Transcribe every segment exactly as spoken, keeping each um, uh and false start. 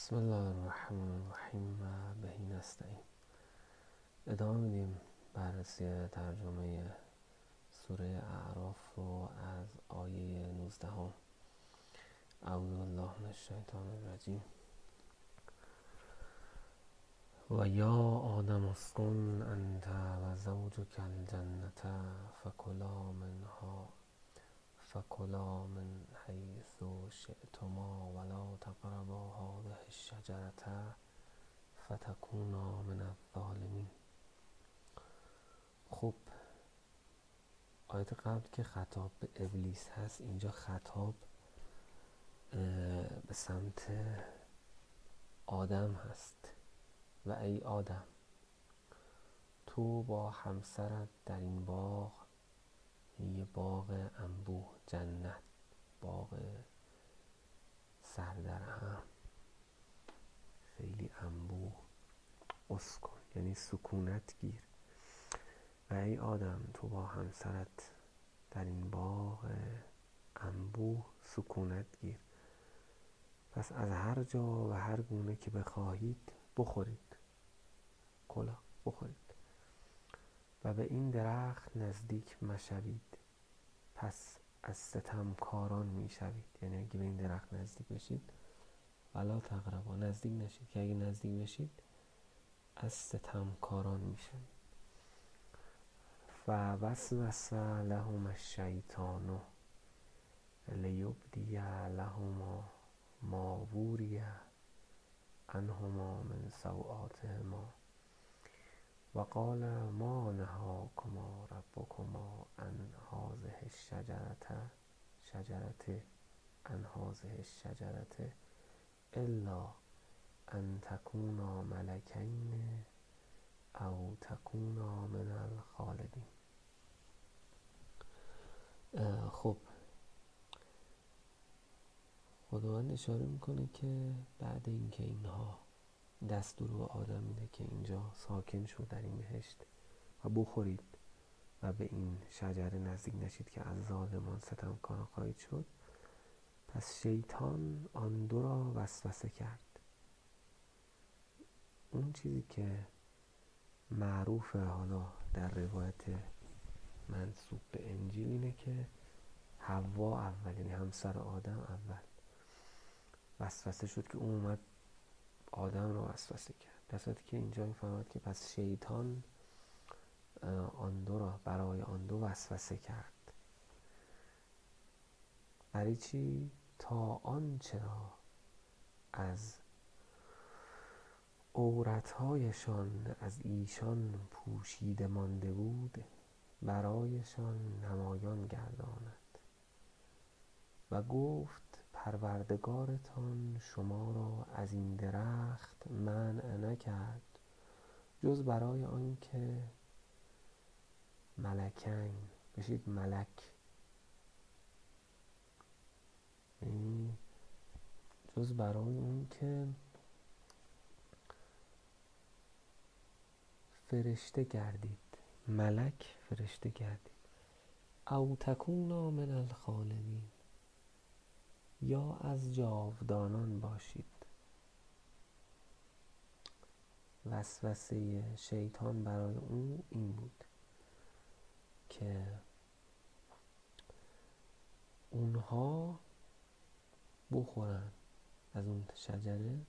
بسم الله الرحمن الرحیم و بهی نستعین. ادامه میدیم بررسی ترجمه سوره اعراف رو از آیه نوزده هم. اعوذ بالله من الشیطان الرجیم. و یا آدم اسکن انت و زوجک الجنة فکلا منها فکلا من حیث شئتما ولا تقربا هذه الشجرة فتکونا من الظالمین. خب آیت قبل که خطاب به ابلیس هست، اینجا خطاب به سمت آدم هست. و ای آدم، تو با همسرت در این باغ، یه باغ انبوه، جنت، باغ سر در هم، خیلی انبوه، اسکن یعنی سکونت گیر. و ای آدم، تو با همسرت در این باغ انبوه سکونت گیر. پس از هر جا و هر گونه که بخواهید بخورید، کلا بخورید. و به این درخت نزدیک مشوید، پس از ستمکاران میشوید. یعنی اگه به این درخت نزدیک بشید، ولا تقربا، نزدیک نشید، که اگه نزدیک بشید از ستمکاران میشوید. و وسوس لهما الشیطان لیبدی لهما ما وری عنهما من سوآتهما و قال ما نهاکما ربکما عن هذه الشجرة شجرة عن هذه الشجرة الا ان تکونا ملکین او تکونا من الخالدین. خب خداوند اشاره میکنه که بعد اینکه اینها دستور به آدم میده که اینجا ساکن شد در این بهشت و بخورید و به این شجره نزدیک نشید که از ظالمان ستمکاران خواهید شد، پس شیطان آن دو را وسوسه کرد. اون چیزی که معروفه حالا در روایت منسوب به انجیل اینه که حوا اول، یعنی همسر آدم اول وسوسه شد که اون اومد آدم رو وسوسه کرد. در صورتی که اینجا میفهمد که پس شیطان آن دو را برای آن دو وسوسه کرد. برای چی؟ تا آنچه را از عورتهایشان از ایشان پوشیده مانده بود برایشان نمایان گرداند. و گفت پروردگارتان شما را از این درخت منع نکرد جز برای آن که ملکین بشید، ملک یعنی جز برای اون که فرشته گردید، ملک فرشته گردید. او تکونا من الخالدین، یا از جاودانان باشید. وسوسه شیطان برای اون این بود که اونها بخورن از اون شجره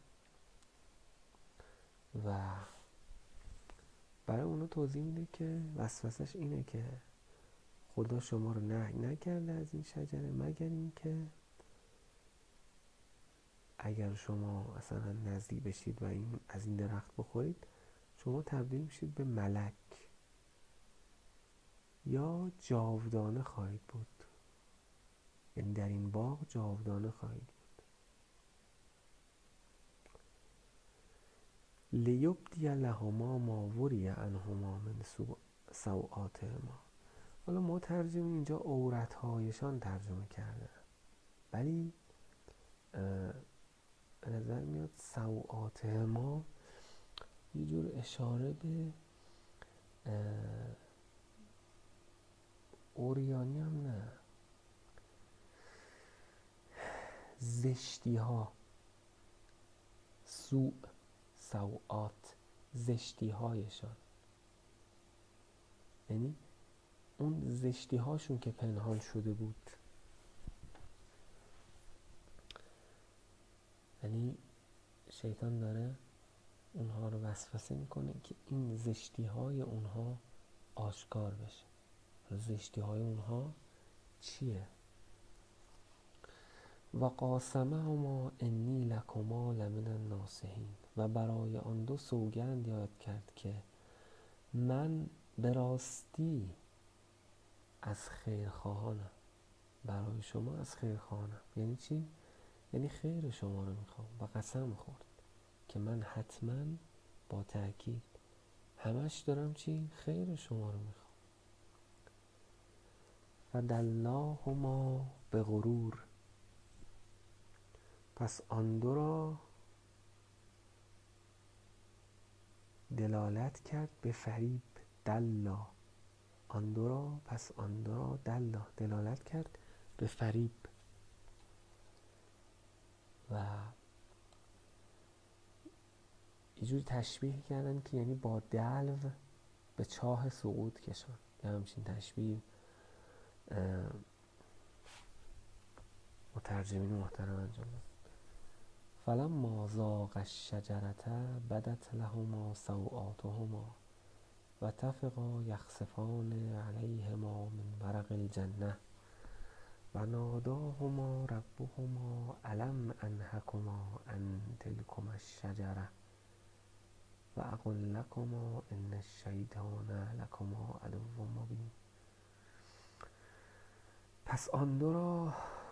و برای اونها توضیح میده که وسوسش اینه که خدا شما رو نهی نکرده از این شجره مگر این که اگر شما اصلا نزدیک بشید و این از این درخت بخورید، شما تبدیل میشید به ملک یا جاودانه خواهید بود. یعنی در این باغ جاودانه خواهید بود. لیبدی لهما ما وری عنهما من سوآتهما. حالا مترجم اینجا عورتهایشان ترجمه کرده، ولی به نظر میاد سوآتهما یه جور اشاره به اوریانی هم نه، زشتی ها، سوء، سوءات، زشتی هایشان، یعنی اون زشتی هاشون که پنهان شده بود. یعنی شیطان داره اونها رو وسوسه میکنه که این زشتی های اونها آشکار بشه. زشتی های اونها چیه؟ و قاسمهما انی لکما لمن الناصحین، و برای آن دو سوگند یاد کرد که من به راستی از خیرخواهانم، برای شما از خیرخواهانم. یعنی چی؟ یعنی خیر شما رو میخوام. و قسم خورد که من حتما، با تأکید، همش دارم چی؟ خیر شما رو میخوام. فدلاهما به غرور، پس آن دو را دلالت کرد به فریب. دلا، آن دو را، پس آن دو را دلا، دلالت کرد به فریب. و یه جوری تشبیه کردن که یعنی با دلو به چاه سقوط کشان. یه همچین تشبیه مترجمین محترم انجام داد. فلما ذاق الشجرة بدت لهما سوآتهما و طفقا یخصفان علیهما من ورق الجنة و ناداهما ربهما الم انهکما عن تلکما الشجرة و اقل لکما ان الشیطان لکما عدو مبین. پس آن دو را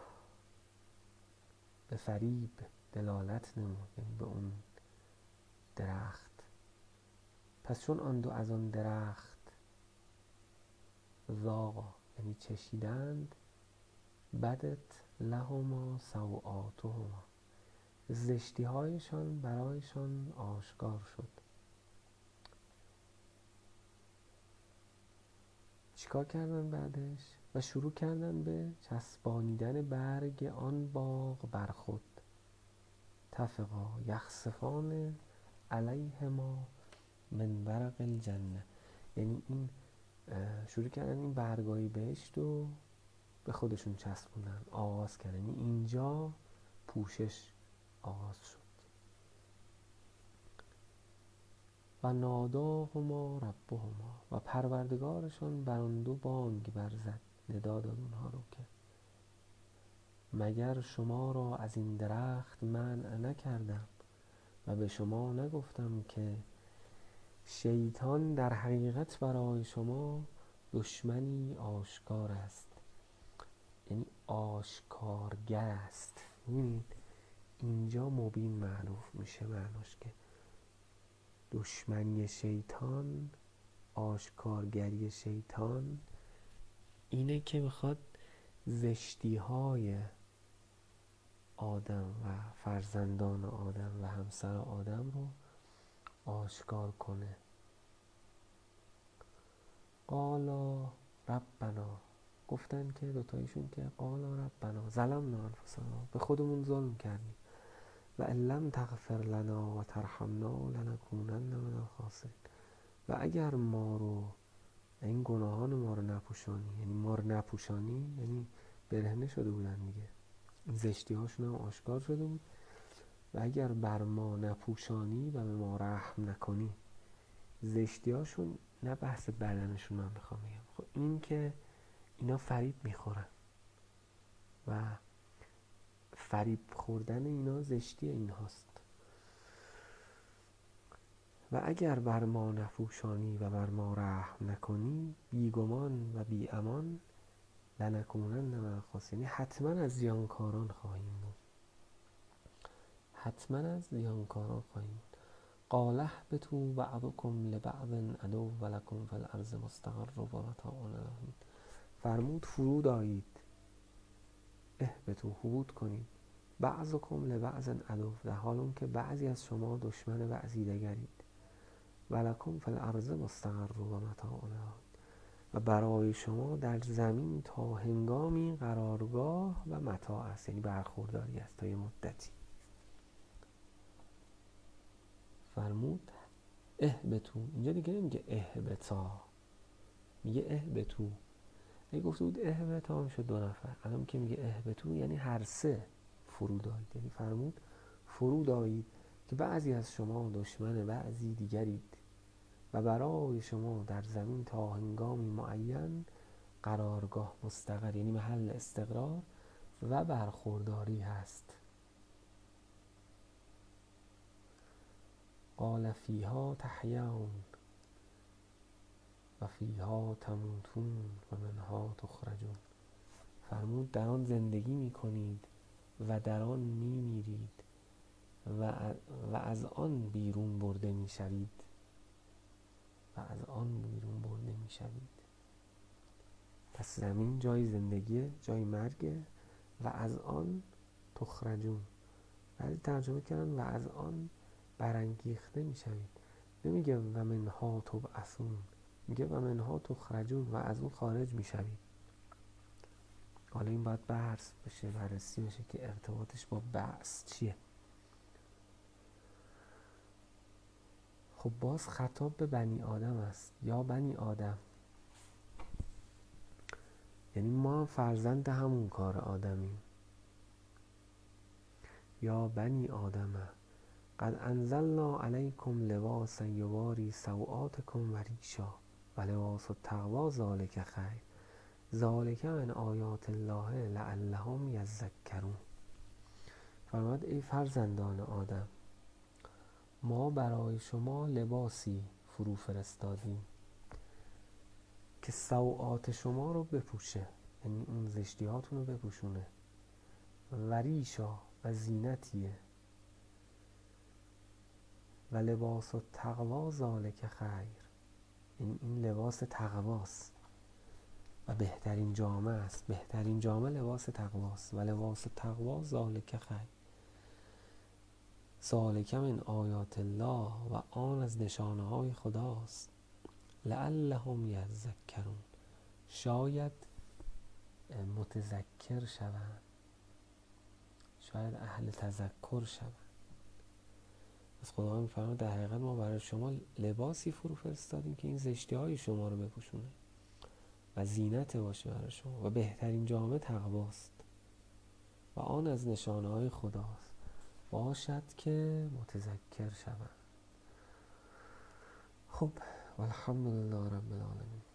به فریب دلالت نمود، یعنی به اون درخت. پس چون آن دو از آن درخت ذاقا، یعنی چشیدند، بدت لهما سوآتهما، زشتی هایشان برایشان آشکار شد. چیکار کردن بعدش؟ و شروع کردن به چسبانیدن برگ آن باغ بر خود. طفقا یخصفان علیهما من ورق الجنه، یعنی این شروع کردن این برگای بهشت رو به خودشون چسبوندن، آغاز کردن. یعنی اینجا پوشش آغاز شد. و ناداهما ربهما، و پروردگارشان بر آن دو بانگ برزد، ندا داد اونها رو که مگر شما را از این درخت منع نکردم و به شما نگفتم که شیطان در حقیقت برای شما دشمنی آشکار است، یعنی آشکارگر است. می‌بینید اینجا مبین معروف میشه، معناش که دشمنی شیطان، آشکارگری شیطان اینه که میخواد زشتی های آدم و فرزندان آدم و همسر آدم رو آشکار کنه. قالا ربنا، گفتن که دوتایشون که قالا ربنا ظلمنا انفسنا، به خودمون ظلم کردیم، و ان لم تغفر لنا و ترحمنا لنکونن من الخاسرین، و اگر ما رو، این گناهان ما رو نپوشانی، یعنی ما رو نپوشانی، یعنی برهنه شده بودن دیگه، زشتی هاشون هم آشکار شده بود، و اگر بر ما نپوشانی و به ما رحم نکنی، زشتی هاشون، نه بحث بدنشون من میخوام بگم، خب این که اینا فریب میخورن و فریب خوردن اینا زشتی این هاست. و اگر بر ما نپوشانی و بر ما رحم نکنی، بیگمان و بی امان لنکونن من الخاسرین، حتما از زیانکاران خواهیم بود، حتما از زیانکاران خواهیم بود. قال اهبطوا بعضکم لبعض عدو ولکم فی الارض مستقر و متاع الی حین، فرمود فرود آیید، اهبطوا، هبوط کنید، بعضکم لبعض عدو، در حال اون که بعضی از شما دشمن بعضی دیگرید، ولکم فی الارض مستقر و متاع الی حین، و برای شما در زمین تا هنگامی قرارگاه و متاع است، یعنی برخورداری است تا یه مدتی. فرمود اهبطوا. اینجا دیگه نمیگه اهبطا، میگه اهبطوا. اگه گفته بود اهبطا میشد دو نفر، الان که میگه اهبطوا یعنی هر سه فرود آیید. یعنی فرمود فرود آیید که بعضی از شما دشمن بعضی دیگرید و برای شما در زمین تا هنگامی معین قرارگاه مستقر، یعنی محل استقرار و برخورداری هست. قال فیها تحیون و فیها تموتون و منها تخرجون. فرمود در آن زندگی می کنید و در آن می میرید و, و از آن بیرون برده می شوید و از آن بیرون برده می شوید. پس زمین جای زندگیه، جای مرگه و از آن تخرجون. بعضی ترجمه کردن و از آن برانگیخته می شوید. نمیگه و منها تبعثون، میگه و منها تخرجون و از اون خارج می شوید. حالا این باید بحث بشه، بررسی بشه که ارتباطش با بعث چیه. خب باز خطاب به بنی آدم است. یا بنی آدم، یعنی ما فرزند همون کار آدمیم. یا بنی آدم قد انزلنا علیکم لباسا یواری سوآتکم و ریشا و لباس التقوی ذالک خیر ذالک من آیات الله لعلهم یذکرون. فرمود ای فرزندان آدم، ما برای شما لباسی فرو فرستادیم که سوآت شما رو بپوشه، یعنی اون زشتی هاتون رو بپوشونه، و ریشا و زینتیه، و لباس التقوی ذالک خیر، یعنی این لباس تقواست و بهترین جامه است. بهترین جامه لباس تقواست و لباس تقوا ذالک خیر ذالک من آیات الله و آن از نشانه های خداست. لعلهم یذکرون، شاید متذکر شوند، شاید اهل تذکر شوند. از خدا میفرماید در حقیقت ما برای شما لباسی فرو فرستادیم که این زشتی های شما رو بپوشونه و زینت باشه برای شما و بهترین جامه تقواست و آن از نشانه های خداست، باشد که متذکر شوند. خب والحمدلله رب العالمین.